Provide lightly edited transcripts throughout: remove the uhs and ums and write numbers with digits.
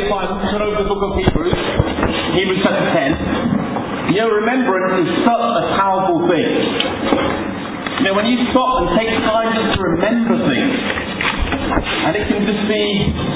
your Bible, turn over the book of Hebrews, Hebrews chapter 10. Remembrance is such a powerful thing. When you stop and take time just to remember things, and it can just be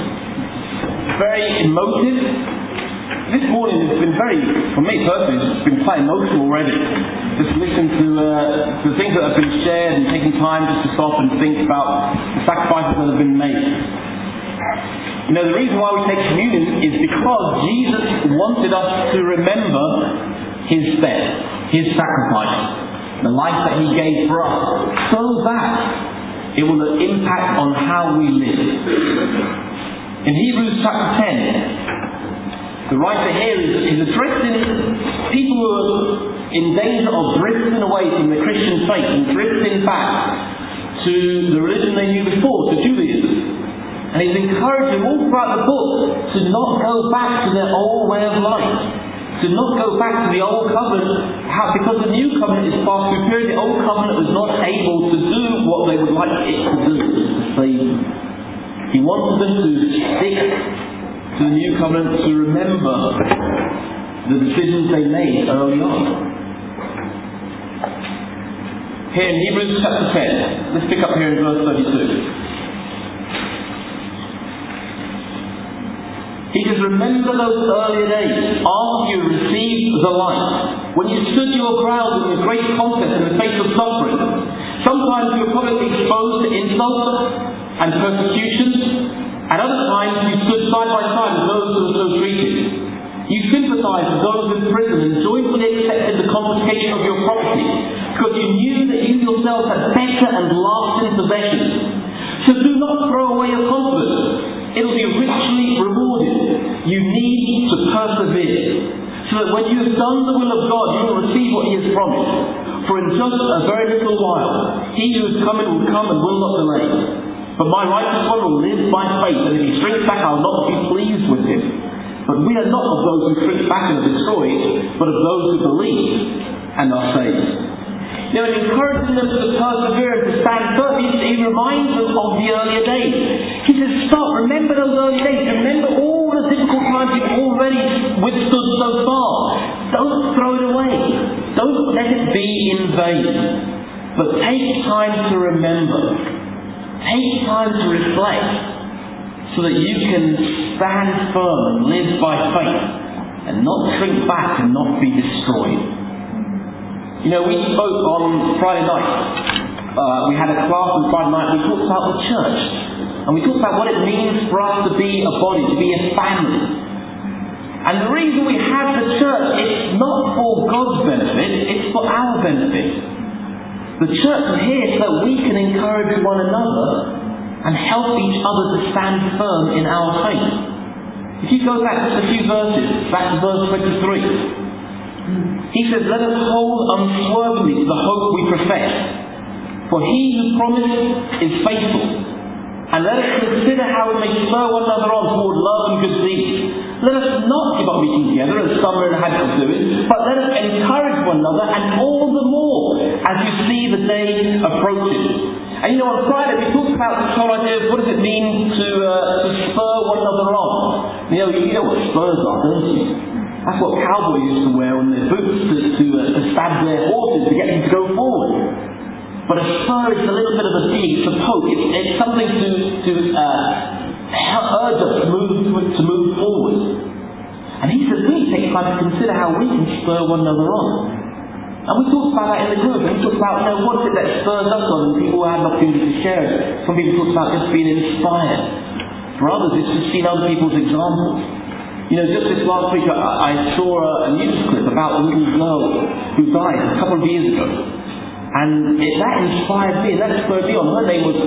very emotive. This morning has been for me personally, it's been quite emotional already. Just listening to the things that have been shared and taking time just to stop and think about the sacrifices that have been made. The reason why we take communion is because Jesus wanted us to remember His death, His sacrifice, the life that He gave for us, so that it will impact on how we live. In Hebrews chapter 10, the writer here is addressing people who are in danger of drifting away from the Christian faith and drifting back to the religion they knew before, to Judaism. And he's encouraging all throughout the book to not go back to their old way of life, to not go back to the old covenant, because the new covenant is far superior. The old covenant was not able to do what they would like it to do, to save them. He wanted them to stick to the new covenant, to remember the decisions they made early on. Here in Hebrews chapter 10, let's pick up here in verse 32. He says, remember those earlier days, after you received the light, when you stood your ground in the great contest in the face of suffering. Sometimes you were publicly exposed to insults and persecutions, and other times you stood side by side with those who were so treated. You sympathized with those in prison and joyfully accepted the confiscation of your property, because you knew that you yourselves had better and lasting possessions. So do not throw away your confidence. It will be richly rewarded. You need to persevere, so that when you have done the will of God, you will receive what He has promised. For in just a very little while, He who is coming will come and will not delay. But my righteous one will live by faith, and if he shrinks back, I will not be pleased with him. But we are not of those who shrink back and are destroyed, but of those who believe and are saved. It encourages them to persevere and to stand firm. He reminds them of the earlier days. He says, stop, remember those early days. Remember all the difficult times you've already withstood so far. Don't throw it away. Don't let it be in vain. But take time to remember. Take time to reflect, so that you can stand firm and live by faith and not shrink back and not be destroyed. We spoke on Friday night. We had a class on Friday night. We talked about the church. And we talked about what it means for us to be a body, to be a family. And the reason we have the church, it's not for God's benefit, it's for our benefit. The church is here so that we can encourage one another and help each other to stand firm in our faith. If you go back just a few verses, back to verse 23. He says, let us hold unswervingly to the hope we profess. For He who promised is faithful. And let us consider how we may spur one another on toward love and good deeds. Let us not give up meeting together as some are in the habit of doing, but let us encourage one another, and all the more as you see the day approaching. And on Friday we talked about this whole idea of what does it mean to spur one another on. You know what spurs are, don't you? That's what cowboys used to wear on their boots to stab their horses, to get them to go forward. But a spur is a little bit of a dig, it's a poke. It's something to urge us to move forward. And he says, we take time to consider how we can spur one another on. And we talked about that in the group. And we talked about, what is it that spurs us on? And people had an opportunity to share it. Some people talked about just being inspired. For others, it's just seeing other people's examples. Just this last week I saw a news clip about a little girl who died a couple of years ago. And that inspired me, and that spurred me on. Her name was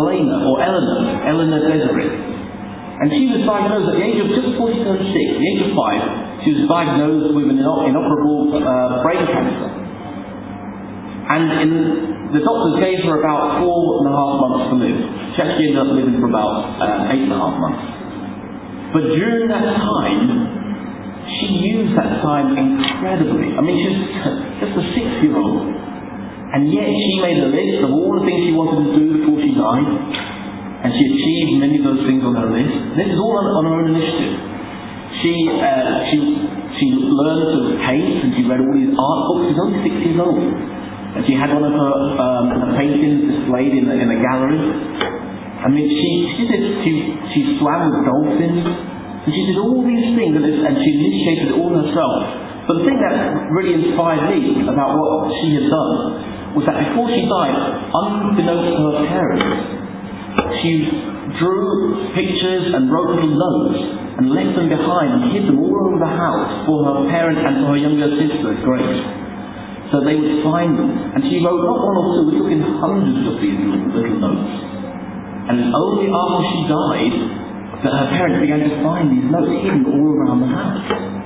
Eleanor Desiree. And she was diagnosed at the age of just 46, the age of 5. She was diagnosed with an inoperable brain cancer. And the doctors gave her about 4.5 months to live. She actually ended up living for about 8.5 months. But during that time, she used that time incredibly. I mean, she was just a 6-year-old. And yet she made a list of all the things she wanted to do before she died. And she achieved many of those things on her list. This is all on her own initiative. She learned to paint, and she read all these art books. She was only 6 years old. And she had one of her paintings displayed in a gallery. I mean, she swam with dolphins, and she did all these things, and she initiated it all herself. But the thing that really inspired me about what she had done was that before she died, unbeknownst to her parents, she drew pictures and wrote little notes and left them behind and hid them all over the house for her parents and for her younger sister, Grace. So they would find them. And she wrote not one or two, we're talking hundreds of these little notes. And it was only after she died that her parents began to find these notes hidden all around the house.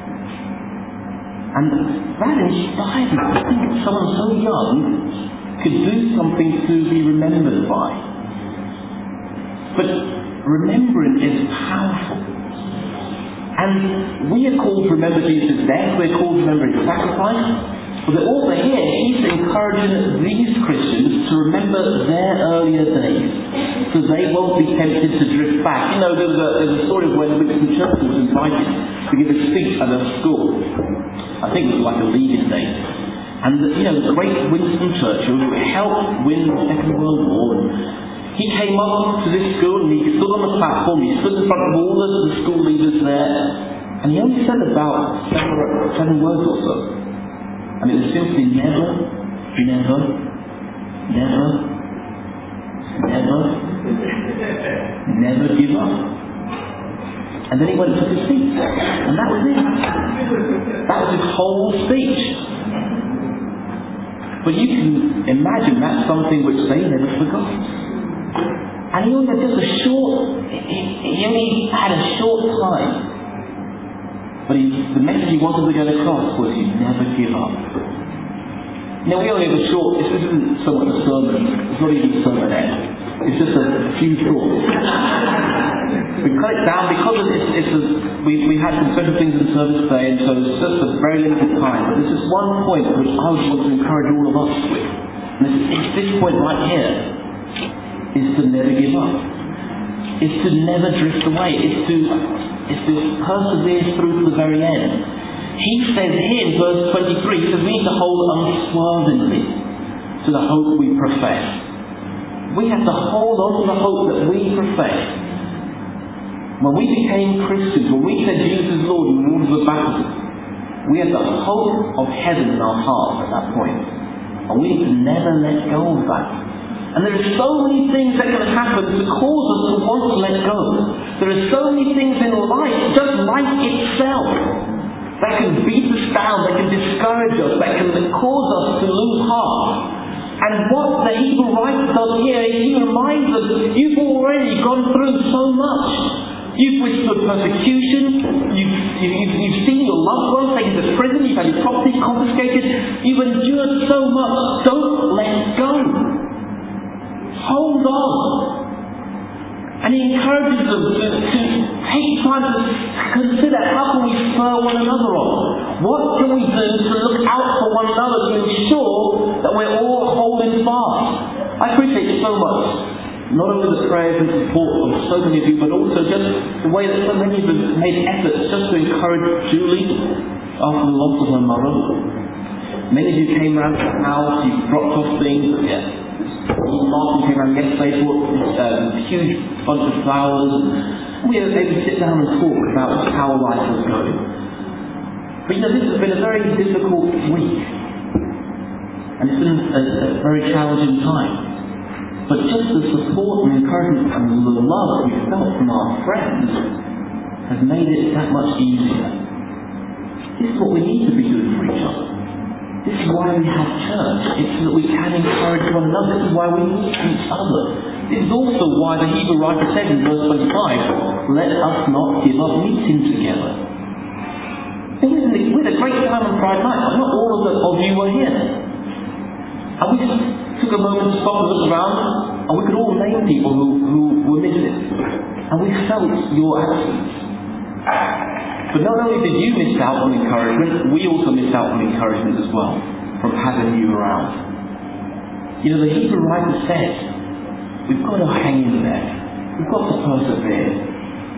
And that inspired me to think that someone so young could do something to be remembered by. But remembering is powerful. And we are called to remember Jesus' death, we're called to remember his sacrifice. But the author here, he's encouraging these Christians to remember their earlier days, so they won't be tempted to drift back. You know, there's a story of when Winston Churchill was invited to give a speech at a school. I think it was like a leaving day. And, the great Winston Churchill, who helped win the Second World War, he came up to this school and he stood on the platform, he stood in front of all the school leaders there, and he only said about 7 words or so. And it was simply never, never, never, never, never give up. And then he went to his seat. And that was it. That was his whole speech. But you can imagine that's something which they never forgot. And he only had just he only had a short time. But the message he wanted to get across was you never give up. Now we only have this isn't so much a sermon, it's not even a sermonette, it's just a few thoughts. We cut it down because we had some special things in service today, and so it's just a very limited time. But there's just one point which I would want to encourage all of us with. And it's this point right here, is to never give up. It's to never drift away. It's to persevere through to the very end. He says here in verse 23, he says we need to hold unswervingly to the hope we profess. We have to hold on to the hope that we profess. When we became Christians, when we said Jesus is Lord and Lord of the baptism, we had the hope of heaven in our hearts at that point. And we need to never let go of that. And there are so many things that can happen to cause us to want to let go. There are so many things in life, just life itself, that can beat us down, that can discourage us, that can cause us to lose heart. And what the Hebrew writer does here is he reminds us that you've already gone through so much. You've withstood persecution, you've seen your loved ones taken to prison, you've had your property confiscated, you've endured so much. Don't let go. Hold on. And he encourages them to take time to consider how can we spur one another on. What can we do to look out for one another to ensure that we're all holding fast. I appreciate so much, not only the prayers and support of so many of you, but also just the way that so many of you have made efforts just to encourage Julie after the loss of her mother. Many of you came around to the house, you dropped off things. Martin came around yesterday, brought a huge bunch of flowers. We were able to sit down and talk about how life was going. But this has been a very difficult week. And it's been a very challenging time. But just the support and encouragement and the love we felt from our friends has made it that much easier. This is what we need to be doing for each other. This is why we have church. It's so that we can encourage one another. This is why we meet each other. This is also why the Hebrew writer said in verse 25, let us not give up meeting together. We had a great time on Friday night, but not all of you were here. And we just took a moment to stop and look around, and we could all name people who were missing. And we felt your absence. But not only did you miss out on encouragement, we also missed out on encouragement as well, from having you around. The Hebrew writer says, we've got to hang in there. We've got to persevere.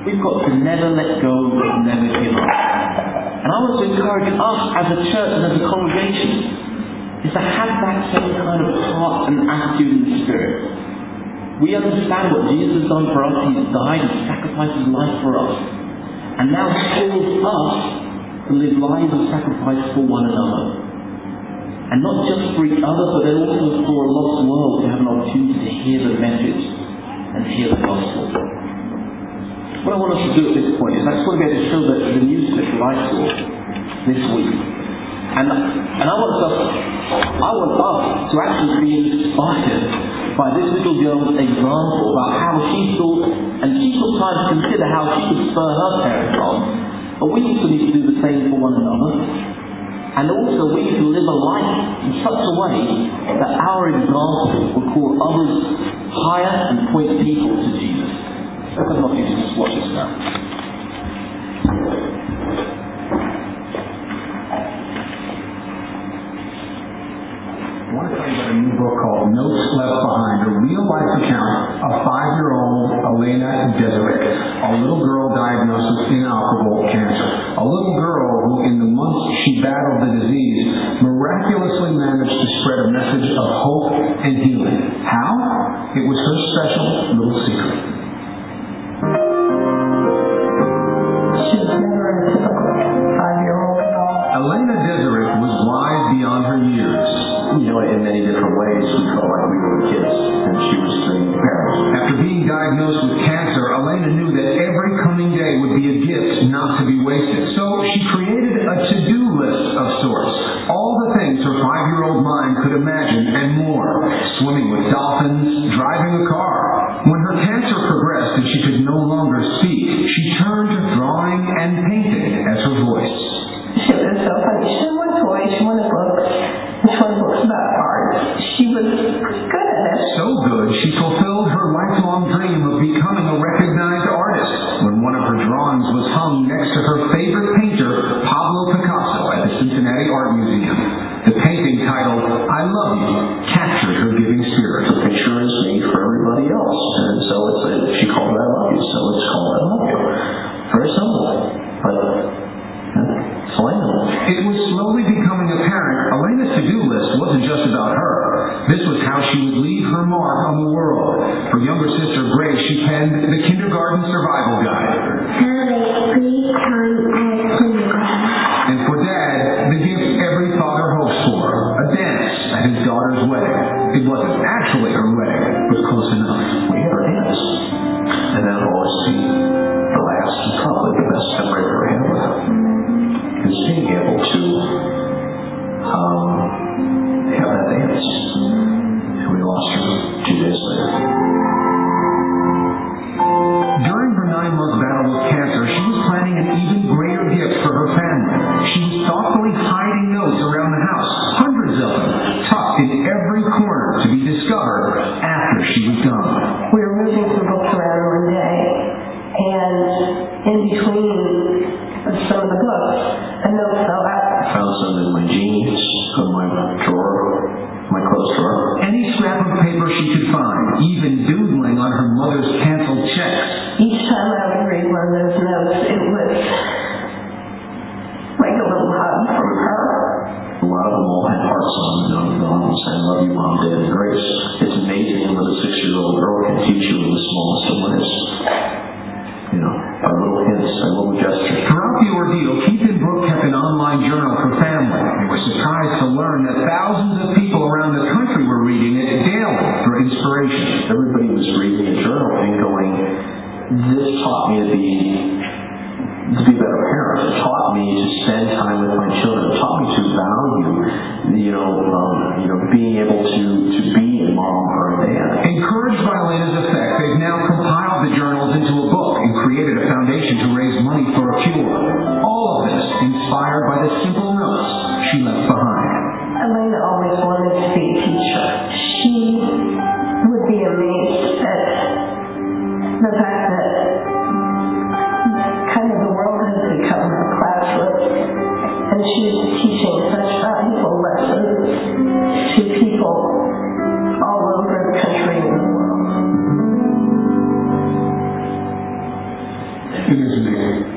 We've got to never let go and never give up. And I want to encourage us as a church and as a congregation is to have that same kind of heart and attitude in the Spirit. We understand what Jesus has done for us. He's died and sacrificed His life for us. And now calls us to live lives of sacrifice for one another. And not just for each other, but then also for a lost world to have an opportunity to hear the message and hear the gospel. What I want us to do at this point is I just want to be able to show the new slip that I saw this week. And I want us to actually be inspired by this little girl's example about how she thought, and she took time to consider how she could spur her parents on. But we also need to do the same for one another. And also we need to live a life in such a way that our example will call others higher and point people to Jesus. Let's have a look at this. Watch this now. I want to tell you about a new book called Notes Left Behind, a real-life account of 5-year-old Elena Desiree, a little girl diagnosed with inoperable cancer. A little girl who, in the months she battled the disease, miraculously managed to spread a message of hope and healing. How? It was her special little secret. She was never a typical 5-year-old girl. Elena Desiree was wise beyond her years. You know, in many different ways, we felt like we were kids, and she was the parent. After being diagnosed with cancer, Elena knew that every coming day would be a gift not to be wasted. So she created a to-do list of sorts. All the things her 5-year-old mind could imagine and more. Swimming with dolphins, driving a car. When her cancer progressed and she could no longer speak, she turned to drawing and painting as her voice. She was so funny. She didn't want toys, she wanted books. And she wanted books about art. She was good at it. So good, she fulfilled her lifelong dream of becoming a recognized artist when one of her drawings was hung next to her favorite painter, Pablo Picasso, at the Cincinnati Art Museum. The painting titled, I Love You, captured her giving spirit. The picture is made for everybody else, and so she called it I Love You, so it's called I Love You. Very simple, but it's Elena. It was slowly becoming apparent Elena's to-do list wasn't just about her. This was how she would leave her mark on the world. For younger sister Grace, she penned the Kindergarten Survival Guide. Have a great time at kindergarten. And for Dad, the gift every father hopes for, a dance at his daughter's wedding. It wasn't actually her wedding, but close enough. We had our dance, and that'll always be the last and probably the best memory I ever had with her. Is being able to have that dance. And we lost her 2 days later. During her 9-month battle with cancer, she was planning an even greater gift for her family. She was thoughtfully hiding notes around the house, hundreds of them, tucked in every corner to be discovered after she was gone. We were moving some books around one day, and in between some of the books, a note fell out. I found some in my jeans, in my drawer, my clothes drawer. Any scrap of paper she could find, even doodling on her mother's canceled checks. Each time I would read one of those notes, it was like a little hug from her. A lot of them all had hearts on them. The one was saying, I love you, Mom, Dad, and Grace. It's amazing what a 6-year-old girl can teach you in the smallest of ways. You know, by little hints, by little gestures. Throughout the ordeal, Keith and Brooke kept an online journal for family. They were surprised to learn that thousands of people around the country were reading it daily for inspiration. Everybody was reading the journal and going, this taught me to be better parents. It taught me to spend time with my children. It taught me to value, being able to be a mom or a dad. Encouraged by Elena's effect, they've now compiled the journals into a book and created a foundation to raise money for a cure. All of this inspired by the simple notes she left behind. Elena always wanted to be a teacher. She would be amazed at the fact that kind of the world has become her classroom, and she's teaching such valuable lessons to people It is amazing.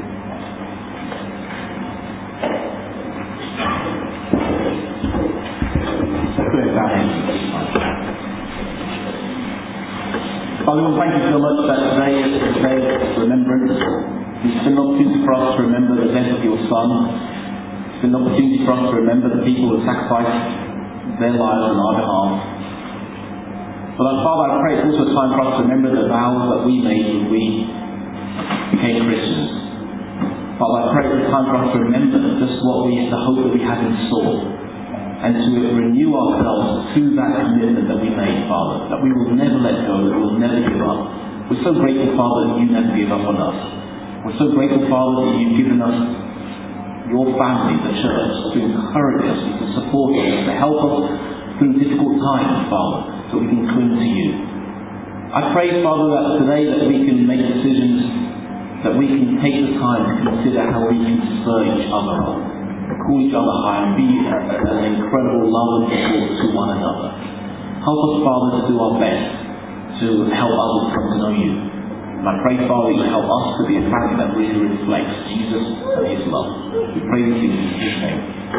Father, we thank you so much that today is a day of remembrance. It's been an opportunity for us to remember the death of your Son. It's been an opportunity for us to remember the people who sacrificed their lives on our behalf. But Father, I pray it's also time for us to remember the vows that we made when we became Christians. Father, I pray it's time for us to remember just the hope that we have in store, and to renew ourselves to that commitment that we made, Father, that we will never let go, that we will never give up. We're so grateful, Father, that you never give up on us. We're so grateful, Father, that you've given us your family, the church, to encourage us, to support us, to help us through difficult times, Father, so we can cling to you. I pray, Father, that today that we can make decisions, that we can take the time to consider how we can spur each other on, call each other high, and be an incredible love and support to one another. Help us, Father, to do our best to help others come to know you. And I pray, Father, you help us to be a family that really reflects Jesus and his love. We pray this in Jesus' name.